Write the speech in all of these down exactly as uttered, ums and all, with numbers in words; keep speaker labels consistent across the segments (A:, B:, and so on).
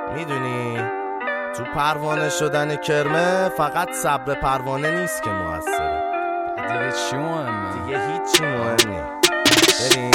A: میدونی تو پروانه شدن کرمه فقط صبر پروانه نیست که موثره.
B: دیگه چی مهمه؟
A: دیگه هیچی مهم نیست. بریم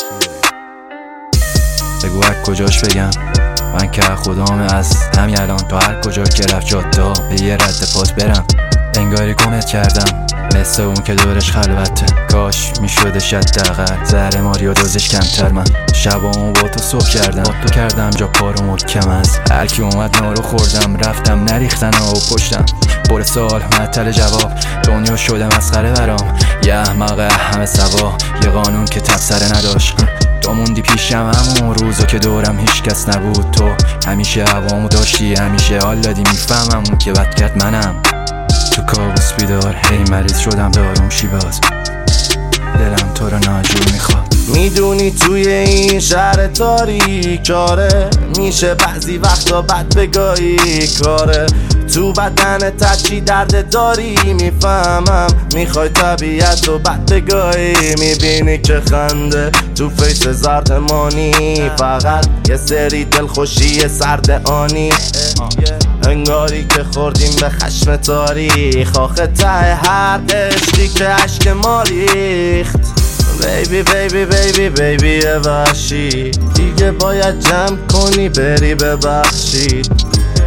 B: بگو از کجاش بگم من که خدامه از همین الان تا هر کجا که رفت جادا به یه رد پات برم. انگاری گمت کردم مثل اون که دورش خلوته. کاش میشدش حداقل زهر ماری و دوزش کمتر. من شبامو با تو صبح کردم با تو کردم جا پارو محکم از هر کی اومد نارو خوردم رفتم نریختن و پشتم پر سال معطل جواب. دنیا شده مسخره برام یه احمق همه سوا یه قانون که تفسره نداشت. تو موندی پیشم همون روزا که دورم هیچ کس نبود. تو همیشه هوامو داشتی همیشه حال دادی میفهمم اون که بد کرد منم. تو کابوس بیدار هی مریض شدم داروم شیباز دلم تو رو ناجور میخواد.
A: میدونی توی این شهر تاریکاره میشه بعضی وقتا بد بگاهی کاره. تو بدن تچی درد داری میفهمم میخوای طبیعت رو بد بگاهی. میبینی که خنده تو فیس زردمانی فقط یه سری دلخوشی سرد آنی. انگاری که خوردیم به خشم تاریخ آخه ته هر عشقی که عشق ما ریخت. بیبی بیبی بیبی بیبی وحشی دیگه باید جمع کنی بری ببخشید.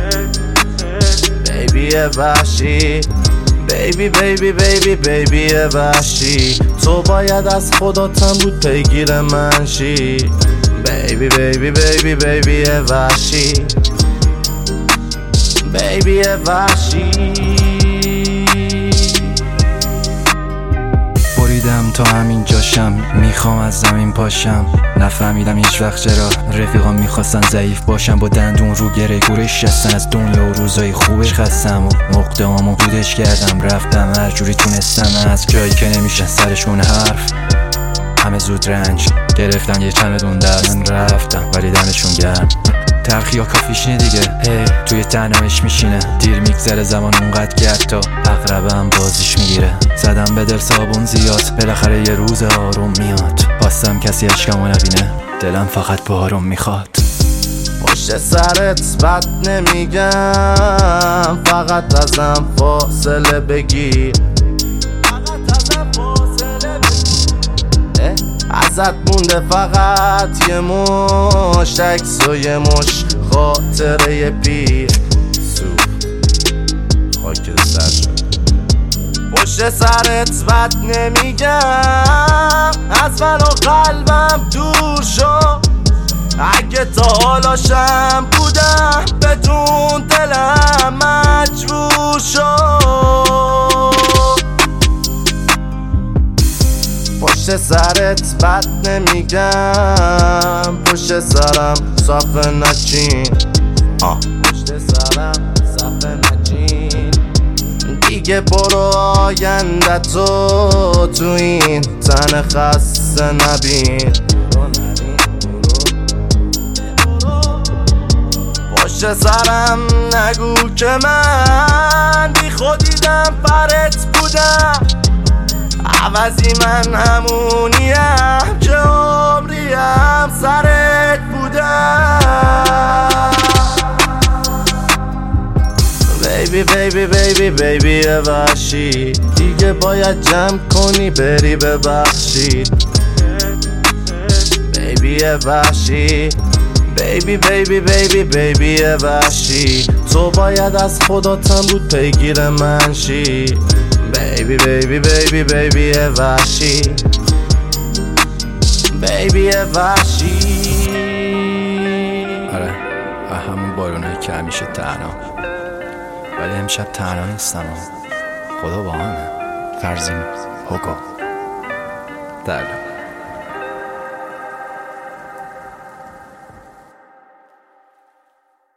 A: بیبی وحشی بیبی بیبی بیبی بیبی وحشی تو باید از خداتم بود پیگیر من شی. بیبی بیبی بیبی بیبی وحشی بیبی وحشی
B: بریدم تا همین جاشم میخوام از زمین پاشم. نفهمیدم هیچ وقت چرا رفیقام میخواستن ضعیف باشم. با دندون رو گره گورش شستن از دنیا و روزای خوبش خستم و نقطه‌هامو بودش کردم رفتم هر جوری تونستم از جایی که نمیشه سرشون حرف. همه زود رنج گرفتن یه چمدون دست رفتم ولی دمشون گرم. تلخی ها کافیش نی دیگه هی توی تنهایش میشینه. دیر میگذره زمان اونقدر که حتی اقربم بازیش میگیره. زدم به دل صابون زیاد بالاخره یه روز آروم میاد. خواستم کسی عشقمو نبینه دلم فقط بارون میخواد.
A: پشت سرت بد نمیگم فقط ازم فاصله بگیر. ازت مونده فقط یه مشت عکس و یه مش خاطره پیر سوخت خاکستر شد. پشت سرت بد نمیگم از من و قلبم دور شد. اگه تا حالاشم بودم بدون دلم مجبور شد. پشت سرت بد نمیگم پشت سرم صفه نچین. آه پشت سرم صفه نچین. دیگه برو آینده تو تو این تن خسته نبین. پشت سرم نگو که من بی خودیدم پرت بودم. عوضی من همونیم که عمریم سرت بودم. بیبی بیبی بیبی بیبی وحشی دیگه باید جمع کنی بری ببخشید. بیبی وحشی بیبی بیبی بیبی بیبی وحشی تو باید از خداتم بود پیگیر من شی. بیبی بیبی بیبی بیبی وحشی بیبی وحشی.
B: آره همون بارونایی که همیشه تنها ولی امشب تنها نیستم. خدا با همه فرزین هوگو درلو.